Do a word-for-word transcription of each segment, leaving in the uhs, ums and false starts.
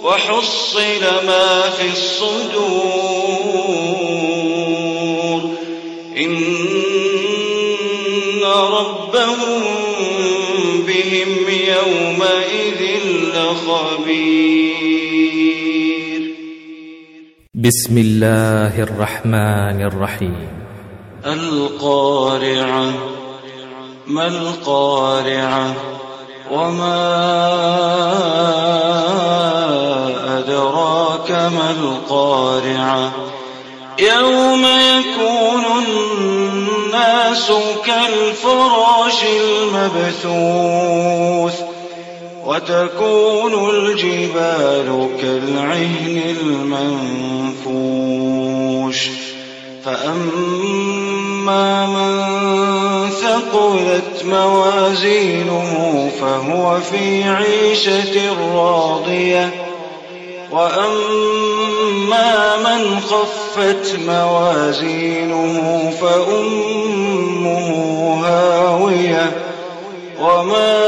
وحصل ما في الصدور إن ربهم بهم يومئذ لخبير. بسم الله الرحمن الرحيم. القارعة. ما القارعة وما أدراك ما القارعة يوم يكون الناس كالفراش المبثوث وتكون الجبال كالعهن المنفوش فأما من ثقلت موازينه فهو في عيشة راضية وأما من خفت موازينه فأمه هاوية وما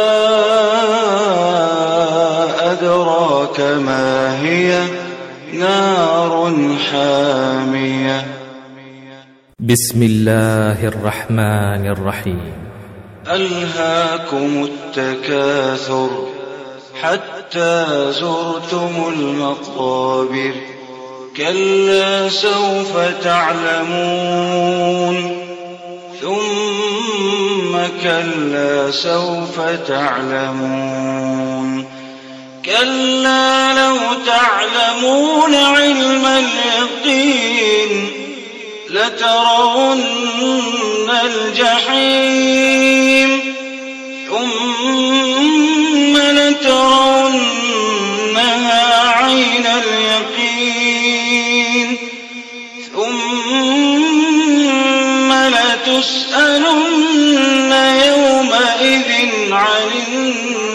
أدراك ما هي نار حامية. بسم الله الرحمن الرحيم. ألهاكم التكاثر حتى زرتم المقابر كلا سوف تعلمون ثم كلا سوف تعلمون كلا لو تعلمون علم اليقين لترون الجحيم ثم لترونها عين اليقين ثم لتسألن يومئذ عن